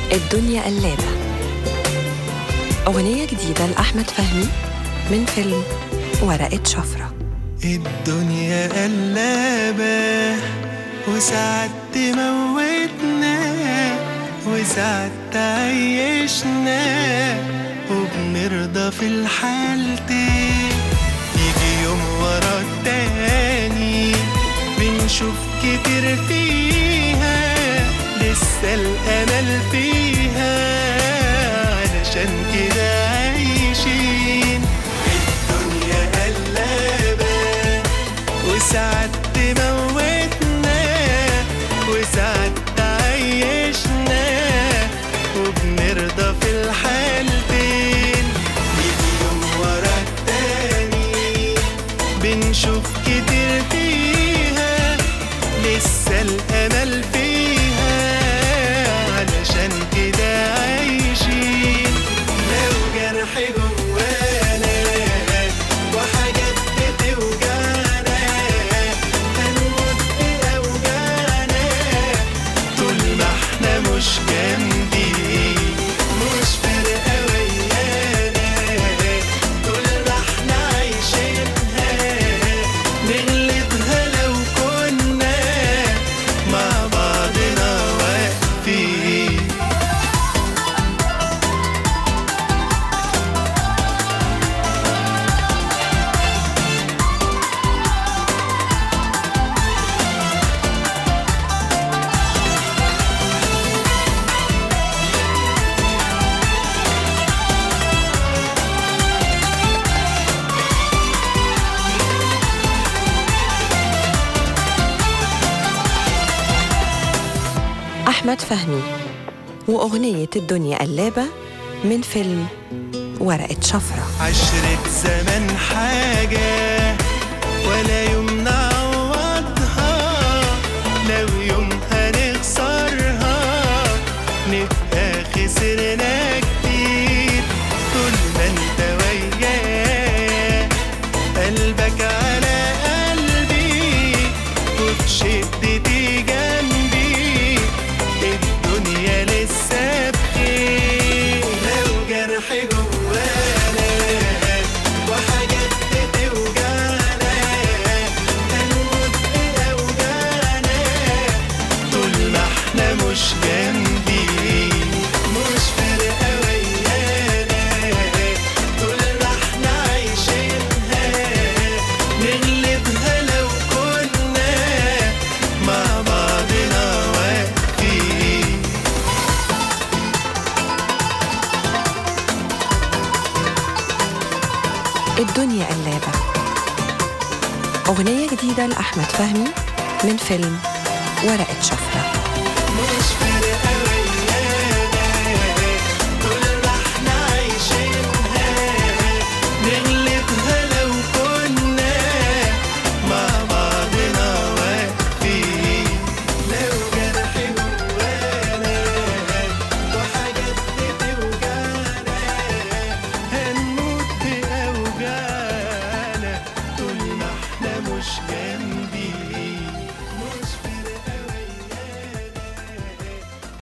الدنيا قلابة، أغنية جديدة لأحمد فهمي من فيلم ورقة شفرة. الدنيا قلابة وساعات تموتنا وساعات تعيشنا وبنرضى في الحالتين، يجي يوم ورا التاني بنشوف كتير فيها لسه الأمل فيها، علشان كده عايشين. الدنيا قلابة وساعات تموتنا وساعات تعيشنا وبنرضى في الحالتين، يجي يوم ورا التاني بنشوف كتير فيها لسه الأمل فيها، علشان كده عايشين. لو جرح جوانا وحاجات بتوجعنا هنموت بأوجاعنا طول ما احنا مش جامدين، مش فارقة ويانا طول ما احنا عايشينها نغلبها لو كنا مع بعضنا واقفين. أحمد فهمي وأغنية الدنيا قلابة من فيلم ورقة شفرة. عشرة زمن حاجة ولا يوم نعوضها، لو يوم هنخسرها نبقى خسرنا كتير. طول ما انت ويايا قلبك على قلبي وفي شدتي جنبي الدنيا لسه بخير. لو جرح جوانا وحاجات بتوجعنا هنموت بأوجاعنا طول ما احنا مش جامدين، مش فارقة ويانا طول ما احنا عايشينها نغلبها لو كنا مع بعضنا واقفين. الدنيا قلابة، أغنية جديدة لأحمد فهمي من فيلم ورقة شفرة.